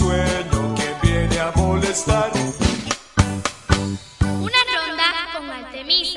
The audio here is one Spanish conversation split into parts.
sueño que viene a molestar. Una ronda con Artemisa.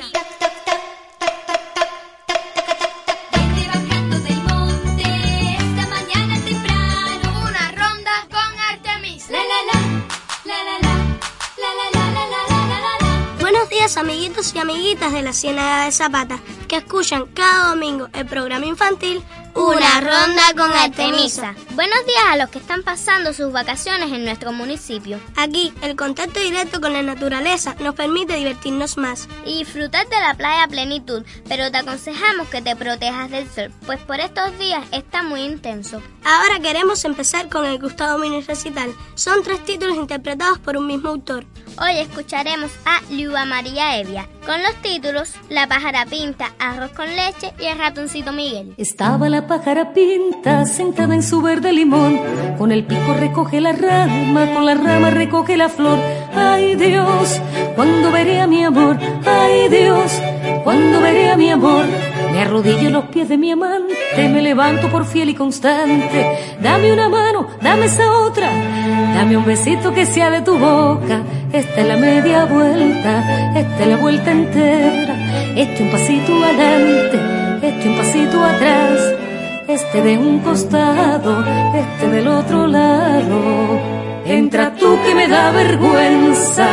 Vente bajando del monte esta mañana temprano. Una ronda con Artemisa. La la la, la la la, la la la la la la la la. Buenos días, amiguitos y amiguitas de la Ciénaga de Zapata, que escuchan cada domingo el programa infantil Una ronda con Artemisa. Buenos días a los que están pasando sus vacaciones en nuestro municipio. Aquí, el contacto directo con la naturaleza nos permite divertirnos más y disfrutar de la playa a plenitud, pero te aconsejamos que te protejas del sol, pues por estos días está muy intenso. Ahora queremos empezar con el Gustavo Mini Recital. Son 3 títulos interpretados por un mismo autor. Hoy escucharemos a Luba María Evia, con los títulos La pájara pinta, Arroz con leche y El ratoncito Miguel. Estaba la pájara pinta sentada en su verde limón, con el pico recoge la rama, con la rama recoge la flor. Ay Dios, ¿cuándo veré a mi amor? Ay Dios, ¿cuándo veré a mi amor? Me arrodillo en los pies de mi amante, me levanto por fiel y constante. Dame una mano, dame esa otra, dame un besito que sea de tu boca. Esta es la media vuelta, esta es la vuelta entera. Este un pasito adelante, este un pasito atrás. Este de un costado, este del otro lado. Entra tú que me da vergüenza.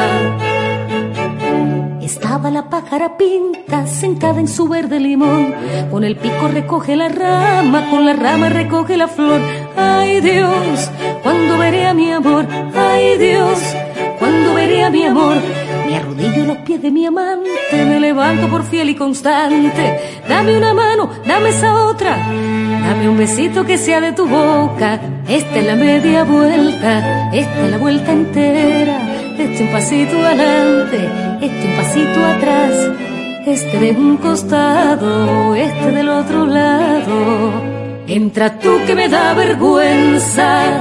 Estaba la pájara pinta sentada en su verde limón, con el pico recoge la rama, con la rama recoge la flor. Ay Dios, ¿cuándo veré a mi amor? Ay Dios, ¿cuándo veré a mi amor? Me arrodillo en los pies de mi amante, me levanto por fiel y constante. Dame una mano, dame esa otra, dame un besito que sea de tu boca. Esta es la media vuelta, esta es la vuelta entera. Este un pasito adelante, este un pasito atrás. Este de un costado, este del otro lado. Entra tú que me da vergüenza.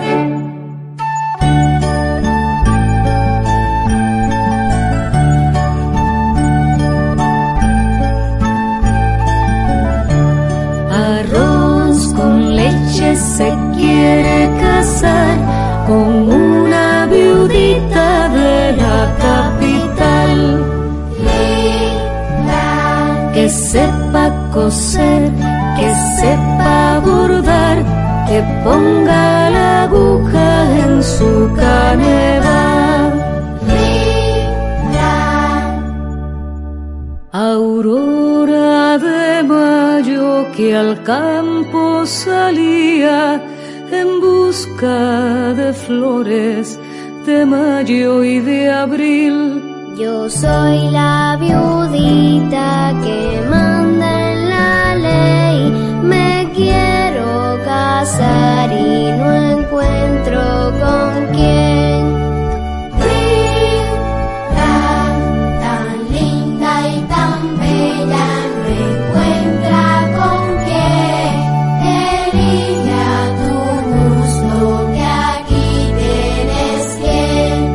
Arroz con leche se quiere casar con una viudita de la capital. Que sepa coser, que sepa bordar, que ponga la aguja en su canela. Aurora de mayo que al campo salía en busca de flores de mayo y de abril. Yo soy la viudita que manda en la ley. Me quiero casar y no encuentro con quién. Tan linda y tan bella, no encuentra con quién. Elige tu gusto que aquí tienes quien.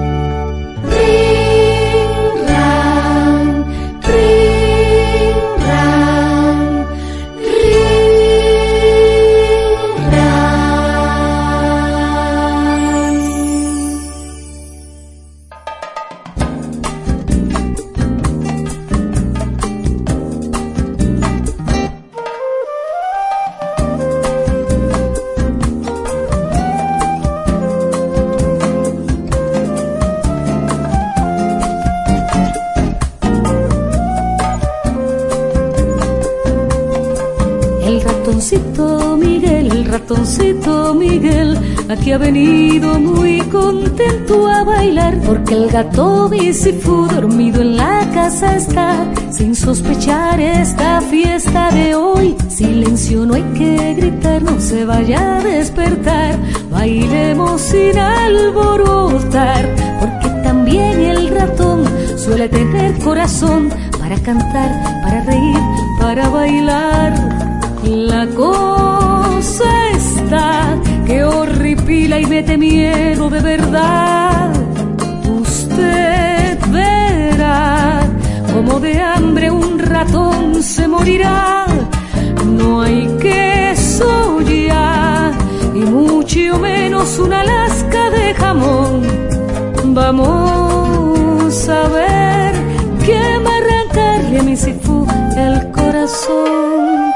El ratoncito Miguel, aquí ha venido muy contento a bailar, porque el gato Bisifú dormido en la casa está, sin sospechar esta fiesta de hoy. Silencio, no hay que gritar, no se vaya a despertar, bailemos sin alborotar, porque también el ratón suele tener corazón para cantar, para reír, para bailar. La cosa está que horripila y mete miedo de verdad. Usted verá como de hambre un ratón se morirá. No hay queso ya, y mucho menos una lasca de jamón. Vamos a ver quién va a arrancarle a mi Sifú el corazón.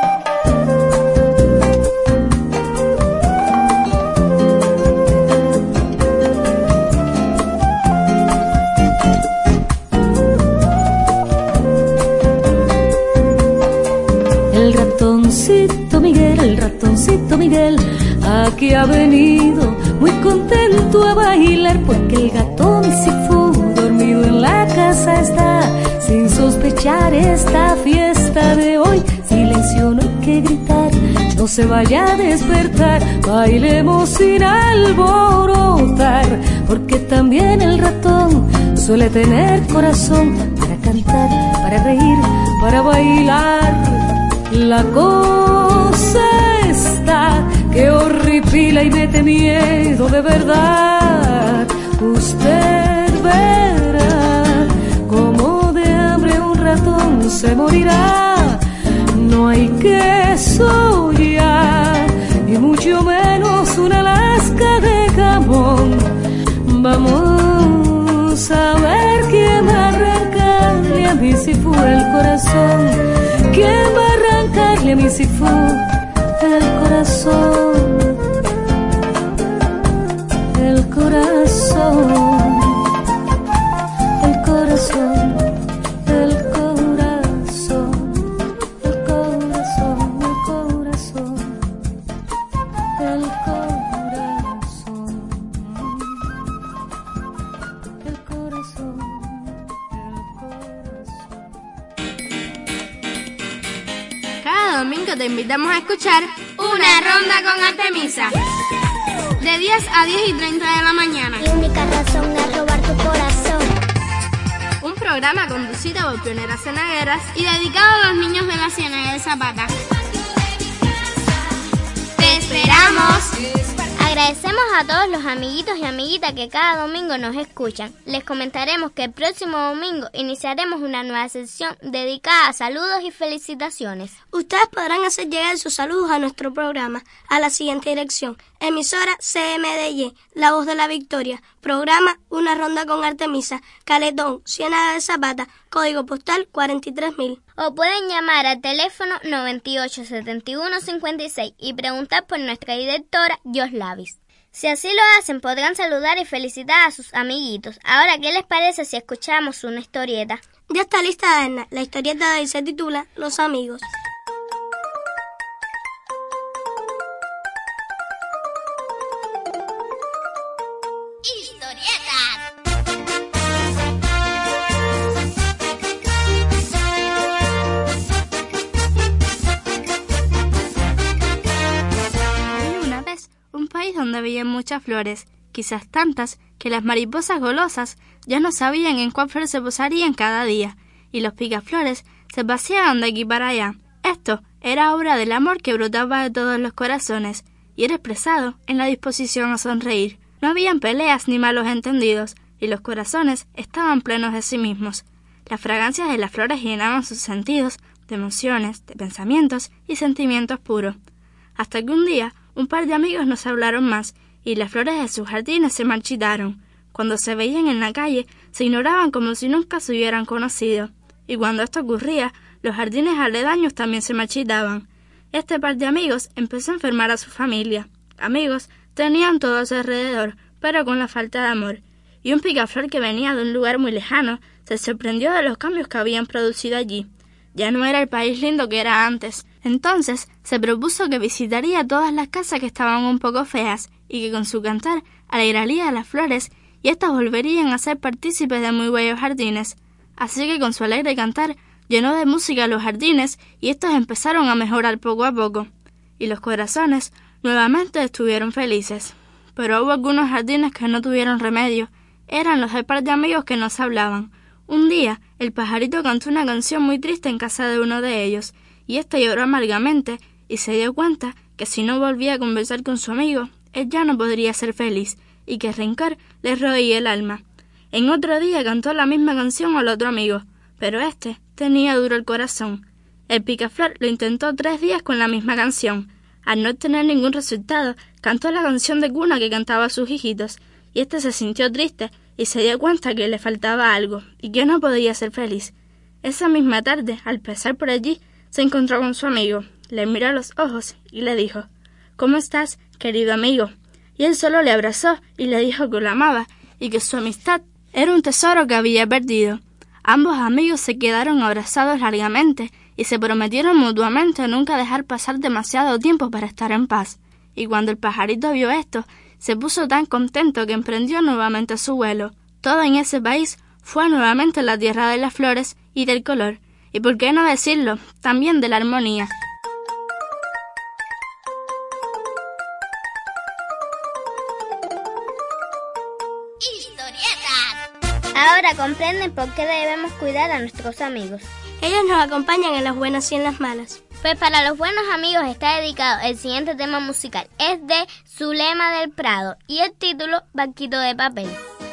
El ratoncito Miguel, aquí ha venido muy contento a bailar, porque el gato mi Sifú dormido en la casa está, sin sospechar esta fiesta de hoy. Silencio, no hay que gritar, no se vaya a despertar, bailemos sin alborotar, porque también el ratón suele tener corazón para cantar, para reír, para bailar. La cosa está que horripila y mete miedo de verdad. Usted verá cómo de hambre un ratón se morirá. No hay queso ya, y mucho menos una lasca de jamón. Vamos a ver quién va a arrancarle a mi Sifú el corazón. ¿Quién va a arrancarle a mi Sifú el corazón? El corazón, el corazón, el corazón, el corazón, el corazón, el corazón, el corazón. Cada domingo te invitamos a escuchar Una Ronda con Artemisa, de 10 a 10:30 de la mañana. La única razón es robar tu corazón. Un programa conducido por pioneras cenagueras y dedicado a los niños de la Ciénaga de Zapata. ¡Te esperamos! Agradecemos a todos los amiguitos y amiguitas que cada domingo nos escuchan. Les comentaremos que el próximo domingo iniciaremos una nueva sección dedicada a saludos y felicitaciones. Ustedes podrán hacer llegar sus saludos a nuestro programa a la siguiente dirección: emisora CMDY, La Voz de la Victoria, programa Una Ronda con Artemisa, Caletón, Ciénaga de Zapata, código postal 43.000. O pueden llamar al teléfono 98 71 56 y preguntar por nuestra directora Yoslavis. Si así lo hacen, podrán saludar y felicitar a sus amiguitos. Ahora, ¿qué les parece si escuchamos una historieta? Ya está lista, Edna. La historieta de hoy se titula Los Amigos. Donde había muchas flores, quizás tantas que las mariposas golosas ya no sabían en cuál flor se posarían cada día, y los picaflores se paseaban de aquí para allá. Esto era obra del amor que brotaba de todos los corazones, y era expresado en la disposición a sonreír. No habían peleas ni malos entendidos, y los corazones estaban plenos de sí mismos. Las fragancias de las flores llenaban sus sentidos de emociones, de pensamientos y sentimientos puros. Hasta que un día un par de amigos no se hablaron más, y las flores de sus jardines se marchitaron. Cuando se veían en la calle, se ignoraban como si nunca se hubieran conocido. Y cuando esto ocurría, los jardines aledaños también se marchitaban. Este par de amigos empezó a enfermar a su familia. Amigos tenían todo a su alrededor, pero con la falta de amor. Y un picaflor que venía de un lugar muy lejano se sorprendió de los cambios que habían producido allí. Ya no era el país lindo que era antes. Entonces se propuso que visitaría todas las casas que estaban un poco feas y que con su cantar alegraría a las flores y éstas volverían a ser partícipes de muy bellos jardines. Así que con su alegre cantar llenó de música los jardines y estos empezaron a mejorar poco a poco. Y los corazones nuevamente estuvieron felices. Pero hubo algunos jardines que no tuvieron remedio. Eran los del par de amigos que no se hablaban. Un día el pajarito cantó una canción muy triste en casa de uno de ellos, y éste lloró amargamente y se dio cuenta que si no volvía a conversar con su amigo, él ya no podría ser feliz, y que el rencor le roía el alma. En otro día cantó la misma canción al otro amigo, pero éste tenía duro el corazón. El picaflor lo intentó 3 días con la misma canción. Al no tener ningún resultado, cantó la canción de cuna que cantaba a sus hijitos, y este se sintió triste y se dio cuenta que le faltaba algo y que no podía ser feliz. Esa misma tarde, al pasar por allí, se encontró con su amigo, le miró a los ojos y le dijo: «¿Cómo estás, querido amigo?». Y él solo le abrazó y le dijo que lo amaba y que su amistad era un tesoro que había perdido. Ambos amigos se quedaron abrazados largamente y se prometieron mutuamente nunca dejar pasar demasiado tiempo para estar en paz. Y cuando el pajarito vio esto, se puso tan contento que emprendió nuevamente su vuelo. Todo en ese país fue nuevamente la tierra de las flores y del color, y por qué no decirlo, también de la armonía. Ahora comprenden por qué debemos cuidar a nuestros amigos. Ellos nos acompañan en las buenas y en las malas. Pues para los buenos amigos está dedicado el siguiente tema musical. Es de Zulema del Prado y el título Barquito de Papel.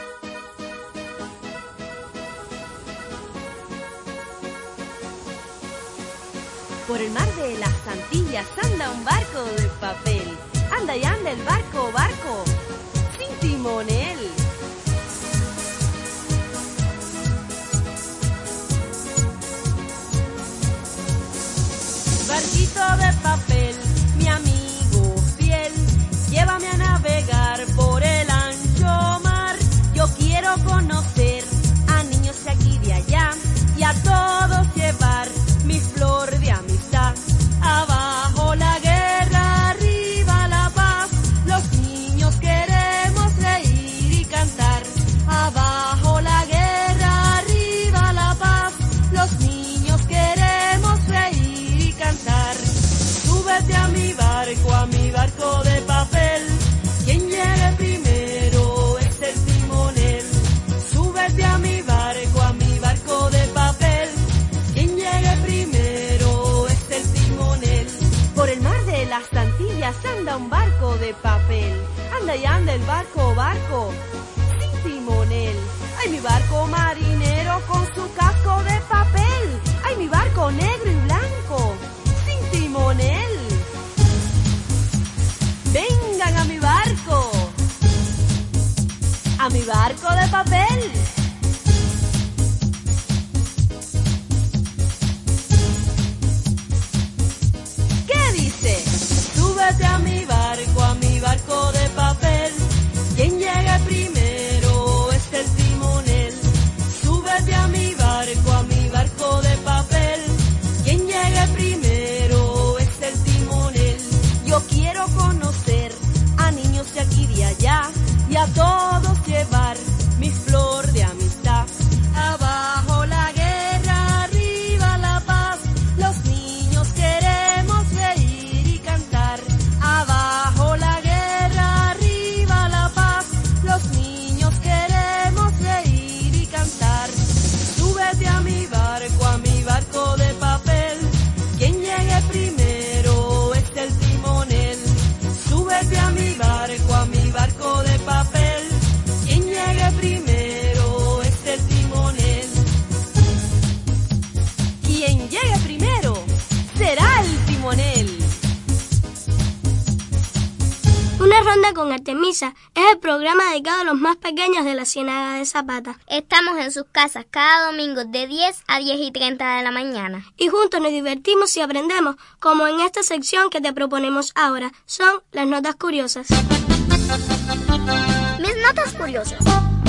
Por el mar de las Antillas anda un barco de papel. Anda y anda el barco, barco, sin timonel. Barquito de papel, mi amigo fiel, llévame a navegar por el ancho mar. Yo quiero conocer a niños de aquí y de allá y a todos llevar mi flor de amistad. Abajo la guerra, arriba la paz, los niños queremos reír y cantar. Abajo la guerra, arriba la paz, los niños queremos reír y cantar. Súbete a mi barco de papel, quien llegue primero es el timonel. Súbete a mi barco de papel, quien llegue primero es el timonel. Por el mar de las Antillas anda un barco de papel, anda y anda el barco, barco, sin timonel. Ay, mi barco marinero con su casco de papel, ay, mi barco negro y blanco, sin timonel. Vengan a mi barco de papel. ¿Qué dice? Súbete a mi barco de papel, quien llegue primero es el timonel. Súbete a mi barco de papel, quien llegue primero es el timonel. Yo quiero conocer a niños de aquí y de allá y a todos llevar mi flor de amistad. Abajo la guerra, arriba la paz, los niños queremos reír y cantar. Abajo la guerra, arriba la paz, los niños queremos reír y cantar. Súbete a mi barco de papel, quien llegue primero es el timonel. Súbete a mi barco de papel, quien llegue primero es el timonel. Quien llegue primero será el timonel. Una ronda con Artemisa es el programa dedicado a los más pequeños de la Ciénaga de Zapata. Estamos en sus casas cada domingo de 10 a 10:30 de la mañana. Y juntos nos divertimos y aprendemos, como en esta sección que te proponemos ahora. Son las notas curiosas. Mis notas curiosas.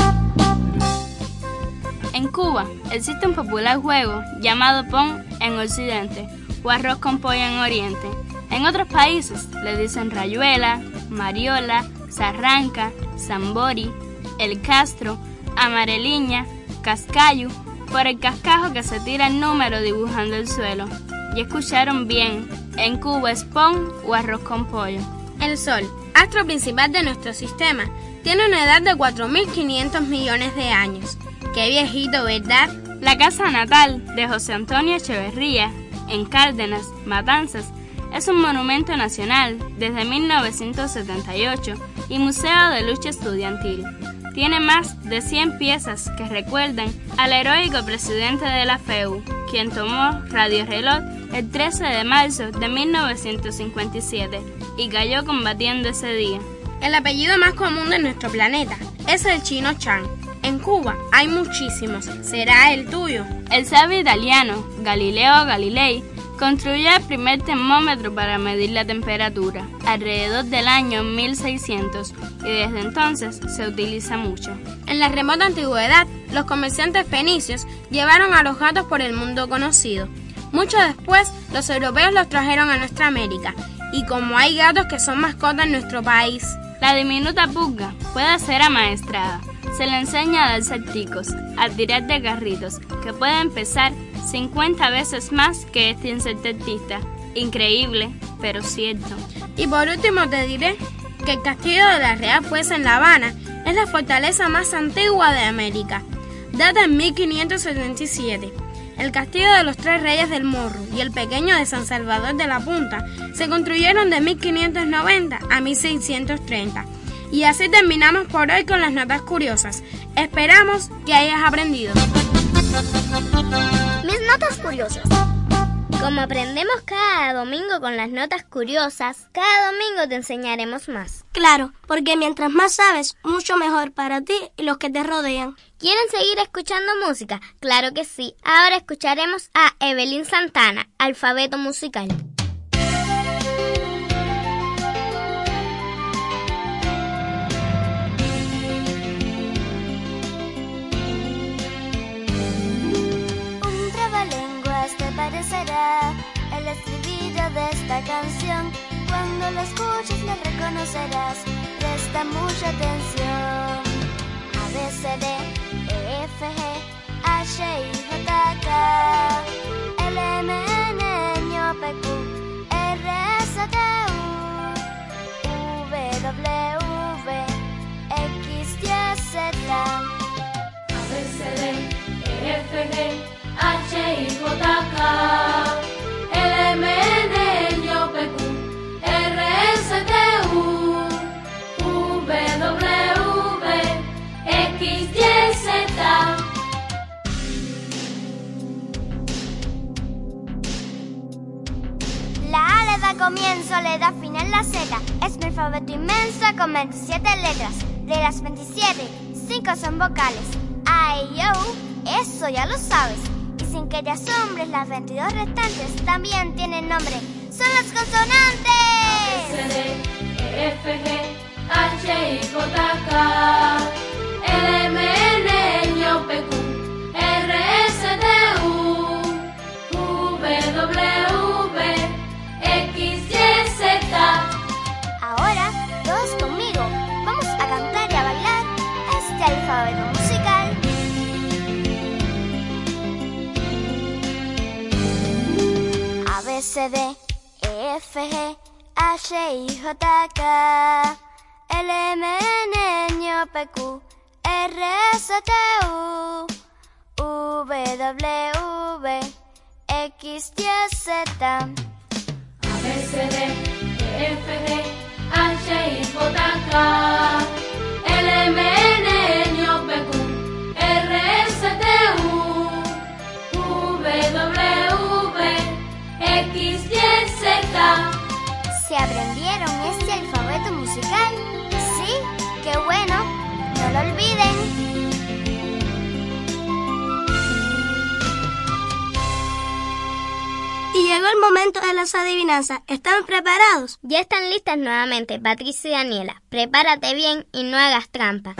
En Cuba existe un popular juego llamado pon en Occidente o arroz con pollo en Oriente. En otros países le dicen rayuela, mariola, zarranca, zambori, el castro, amareliña, cascayu, por el cascajo que se tira el número dibujando el suelo. Y escucharon bien, en Cuba es pon o arroz con pollo. El Sol, astro principal de nuestro sistema, tiene una edad de 4.500 millones de años. ¡Qué viejito!, ¿verdad? La casa natal de José Antonio Echeverría, en Cárdenas, Matanzas, es un monumento nacional desde 1978 y museo de lucha estudiantil. Tiene más de 100 piezas que recuerdan al heroico presidente de la FEU, quien tomó Radio Reloj el 13 de marzo de 1957 y cayó combatiendo ese día. El apellido más común de nuestro planeta es el chino Chan. En Cuba hay muchísimos. ¿Será el tuyo? El sabio italiano Galileo Galilei construyó el primer termómetro para medir la temperatura alrededor del año 1600 y desde entonces se utiliza mucho. En la remota antigüedad, los comerciantes fenicios llevaron a los gatos por el mundo conocido. Mucho después, los europeos los trajeron a nuestra América, y como hay gatos que son mascotas en nuestro país. La diminuta pulga puede ser amaestrada. Se le enseña a dar salticos, a tirar de carritos, que pueden pesar 50 veces más que este insectista. Increíble, pero cierto. Y por último te diré que el castillo de la Real Fuerza en La Habana es la fortaleza más antigua de América. Data en 1577. El castillo de los Tres Reyes del Morro y el pequeño de San Salvador de la Punta se construyeron de 1590 a 1630. Y así terminamos por hoy con las notas curiosas. Esperamos que hayas aprendido. Mis notas curiosas. Como aprendemos cada domingo con las notas curiosas, cada domingo te enseñaremos más. Claro, porque mientras más sabes, mucho mejor para ti y los que te rodean. ¿Quieren seguir escuchando música? Claro que sí. Ahora escucharemos a Evelyn Santana, Alfabeto Musical. Parecerá el estribillo de esta canción. Cuando la escuches la reconocerás. Presta mucha atención. A, B, C, D, E, F, G, H, I, J, K, L, M, N, N, O, P, Q, R, S, T, U, V, W, X, Y, Z. A, B, C, D, E, F, G, H, I, J, K, L, M, N, N, O, P, Q, R, S, T, U, V, W, X, Y, Z. La A le da comienzo, le da final la Z. Es un alfabeto inmenso con 27 letras. De las 27, 5 son vocales. A, I, O, eso ya lo sabes. Sin que te asombres, las 22 restantes también tienen nombre. ¡Son las consonantes! A, B, C, D, E, F, G, H, I, J, K, L, M, N, N, O, P, Q, R, S, T, U, V, W, X, Y, Z. Ahora, todos conmigo. Vamos a cantar y a bailar este alfabeto musical. A, B, C, D, E, F, G, H, I, J, K, L, M, N, N, O, P, Q, R, S, T, U, V, W, X, Y, Z. A, B, C, D, E, F, G, H, I, J, K, L, M, N, N, O, P, Q, R, S, T, U, V, W, X, Y, Z. ¿Se aprendieron este alfabeto musical? ¿Sí? ¡Qué bueno! ¡No lo olviden! Y llegó el momento de las adivinanzas. ¿Están preparados? Ya están listas nuevamente, Patricia y Daniela. Prepárate bien y no hagas trampa.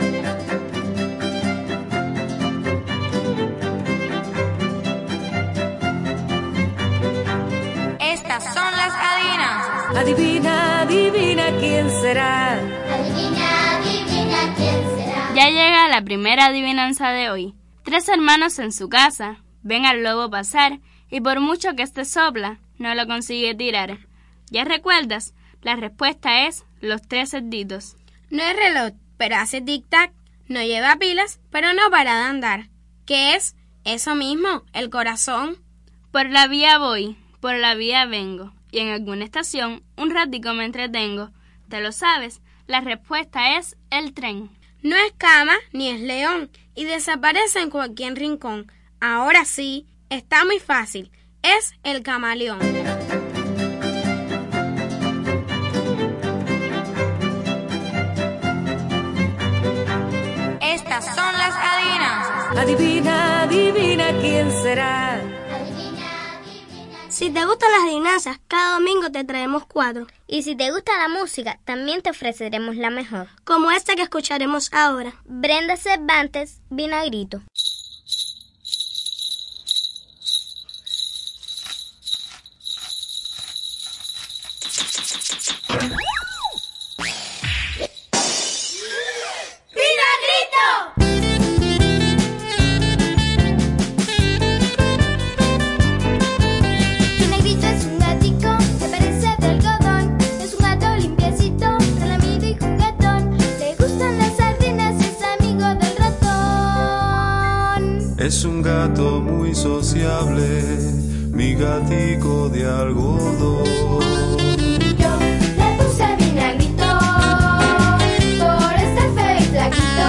Estas son las adivinanzas. Adivina, adivina quién será. Adivina, adivina quién será. Ya llega la primera adivinanza de hoy. 3 hermanos en su casa ven al lobo pasar y por mucho que este sopla, no lo consigue tirar. ¿Ya recuerdas? La respuesta es los 3 cerditos. No es reloj, pero hace tic-tac. No lleva pilas, pero no para de andar. ¿Qué es? Eso mismo, el corazón. Por la vía voy, por la vía vengo, y en alguna estación un ratico me entretengo. ¿Te lo sabes? La respuesta es el tren. No es cama ni es león, y desaparece en cualquier rincón. Ahora sí, está muy fácil. Es el camaleón. Estas son las adivinanzas. Adivina, adivina quién será. Si te gustan las adivinanzas, cada domingo te traemos 4. Y si te gusta la música, también te ofreceremos la mejor. Como esta que escucharemos ahora. Brenda Cervantes, Vinagrito. Es un gato muy sociable, mi gatico de algodón. Yo le puse Vinagrito por estar feo y flaquito,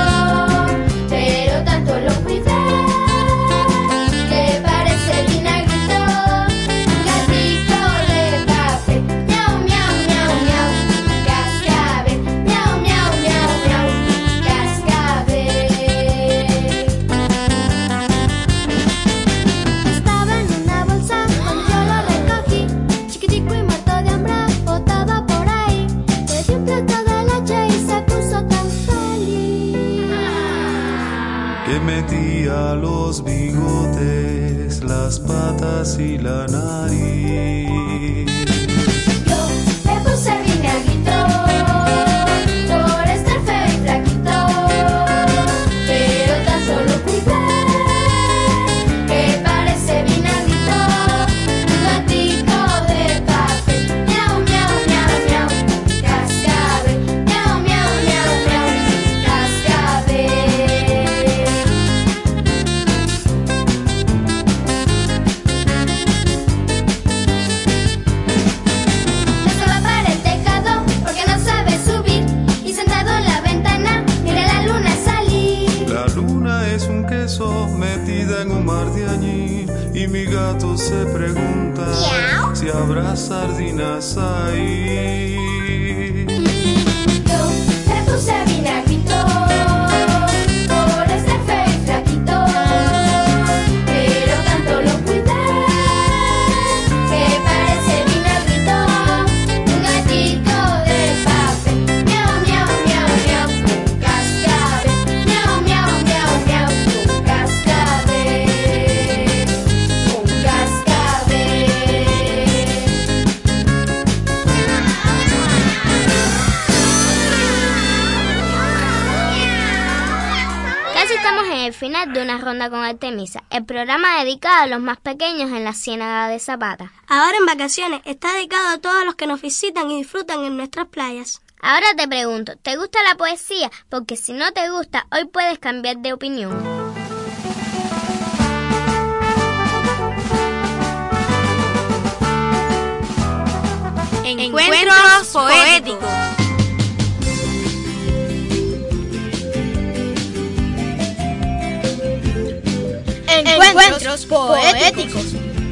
pero tanto lo cuidé que parece Vinagrito, un gatito de papel. Miau, miau, miau, miau, cascabel. Miau, miau, miau, miau, cascabel. Estaba en una bolsa cuando yo lo recogí, chiquitico y muerto de hambre, botado por ahí. Le di un plato de leche y se puso tan feliz Que metía los bigotes, las patas y la nariz. Yo le puse Vinagrito por estar feo y flaquito, pero tan solo cuidé que parece Vinagrito, un gatico de papel. Miau, miau, miau, miau, cascabel. Miau, miau, miau, miau, cascabel. No se va para el tejado porque no sabe subir, y sentado en la ventana mira la luna salir. La luna es un queso metida en un mar de añil, y mi gato se pregunta si habrá sardinas ahí. Yo le puse Vinagrito por estar feo y flaquito, pero tanto lo cuidé que parece Vinagrito, un gatito de papel. Miau, miau, miau, miau, cascabel. Miau, miau, miau, miau, cascabel. Un cascabel. Casi estamos en el final de Una Ronda con Artemisa, el programa dedicado a los más pequeños en la Ciénaga de Zapata. Ahora en vacaciones está dedicado a todos los que nos visitan y disfrutan en nuestras playas. Ahora te pregunto, ¿te gusta la poesía? Porque si no te gusta, hoy puedes cambiar de opinión. Encuentros poéticos. Encuentros poéticos.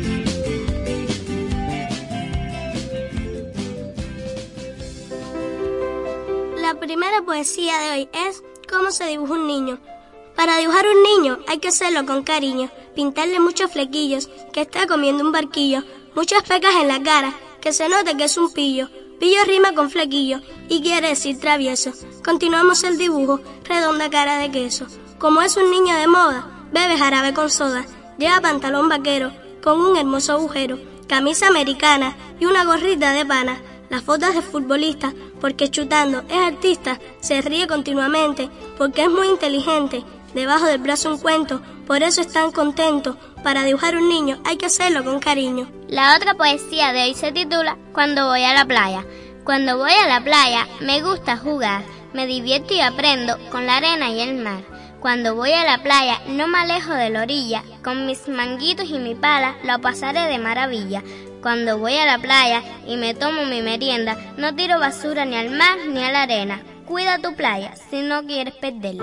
La primera poesía de hoy es ¿Cómo se dibuja un niño? Para dibujar un niño hay que hacerlo con cariño, pintarle muchos flequillos, que está comiendo un barquillo, muchas pecas en la cara, que se note que es un pillo. Pillo rima con flequillo y quiere decir travieso. Continuamos el dibujo, redonda cara de queso. Como es un niño de moda, bebe jarabe con soda, lleva pantalón vaquero con un hermoso agujero, camisa americana y una gorrita de pana. Las fotos de futbolista, porque chutando es artista, se ríe continuamente, porque es muy inteligente. Debajo del brazo un cuento, por eso es tan contento. Para dibujar un niño hay que hacerlo con cariño. La otra poesía de hoy se titula Cuando voy a la playa. Cuando voy a la playa me gusta jugar, me divierto y aprendo con la arena y el mar. Cuando voy a la playa no me alejo de la orilla, con mis manguitos y mi pala lo pasaré de maravilla. Cuando voy a la playa y me tomo mi merienda, no tiro basura ni al mar ni a la arena. Cuida tu playa si no quieres perderla.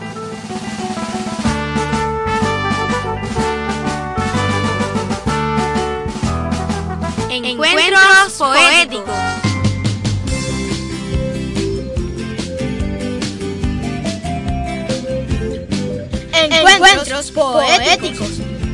Encuentros poéticos. Encuentros poéticos.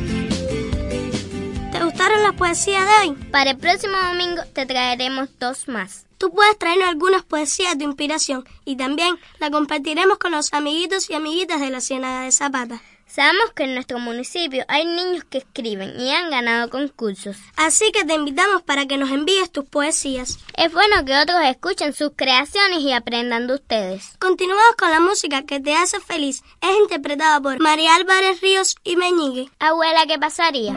¿Te gustaron las poesías de hoy? Para el próximo domingo te traeremos 2 más. Tú puedes traernos algunas poesías de inspiración y también la compartiremos con los amiguitos y amiguitas de la Ciénaga de Zapata. Sabemos que en nuestro municipio hay niños que escriben y han ganado concursos. Así que te invitamos para que nos envíes tus poesías. Es bueno que otros escuchen sus creaciones y aprendan de ustedes. Continuamos con la música que te hace feliz. Es interpretada por María Álvarez Ríos y Meñigue. Abuela, ¿qué pasaría?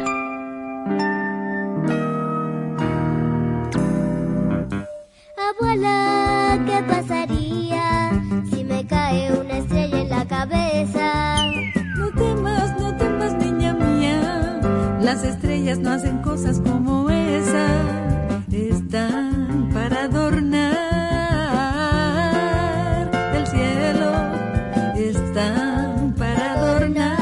Abuela, ¿qué pasaría si me cae una estrella en la cabeza? No temas, niña mía, las estrellas no hacen cosas como esa, están para adornar el cielo, están para adornar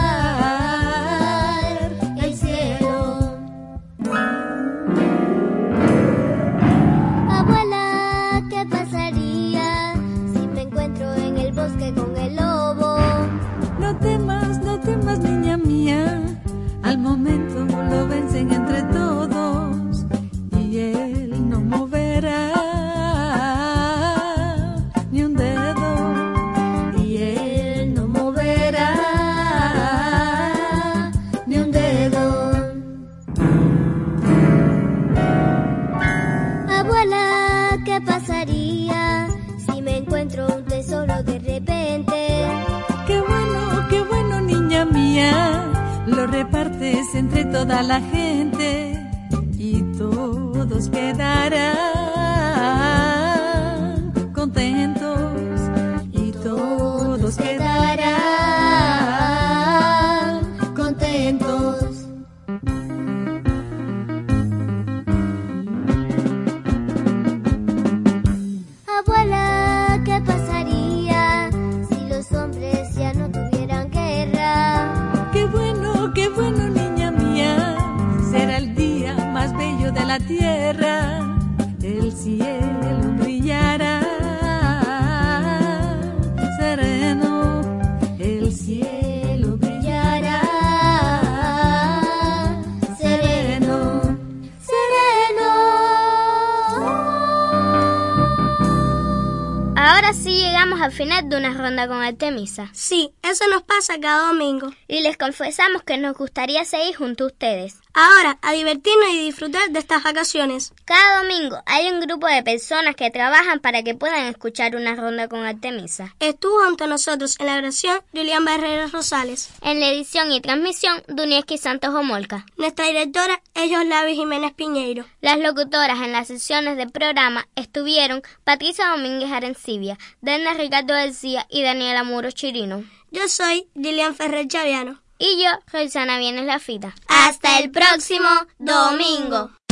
el cielo. Abuela, ¿qué pasaría si me encuentro en el bosque con el lobo? No temas, niña mía, al momento lo vencen entre todos y él no moverá ni un dedo, y él no moverá ni un dedo. Abuela, ¿qué pasaría si me encuentro un tesoro de repente? Qué bueno, niña mía, lo repartes entre toda la gente y todos quedarán contentos, y todos quedarán contentos. Abuela, ¿qué pasaría si los hombres ya no tuvieran guerra? Qué bueno, niña mía, será el día más bello de la tierra, el cielo brillará sereno, el cielo brillará sereno, sereno. Ahora sí llegamos al final de una ronda con Artemisa. Sí, eso nos pasa cada domingo. Y les confesamos que nos gustaría seguir junto a ustedes. Ahora, a divertirnos y disfrutar de estas vacaciones. Cada domingo hay un grupo de personas que trabajan para que puedan escuchar una ronda con Artemisa. Estuvo junto a nosotros en la grabación Julián Barreras Rosales. En la edición y transmisión, Dunieski Santos Homolka. Nuestra directora es Yoslavi Jiménez Piñeiro. Las locutoras en las sesiones del programa estuvieron Patricia Domínguez Arencibia, Dana Ricardo García y Daniela Muro Chirino. Yo soy Lilian Ferrer Chaviano. Y yo, Roxana Vienes Lafita. ¡Hasta el próximo domingo!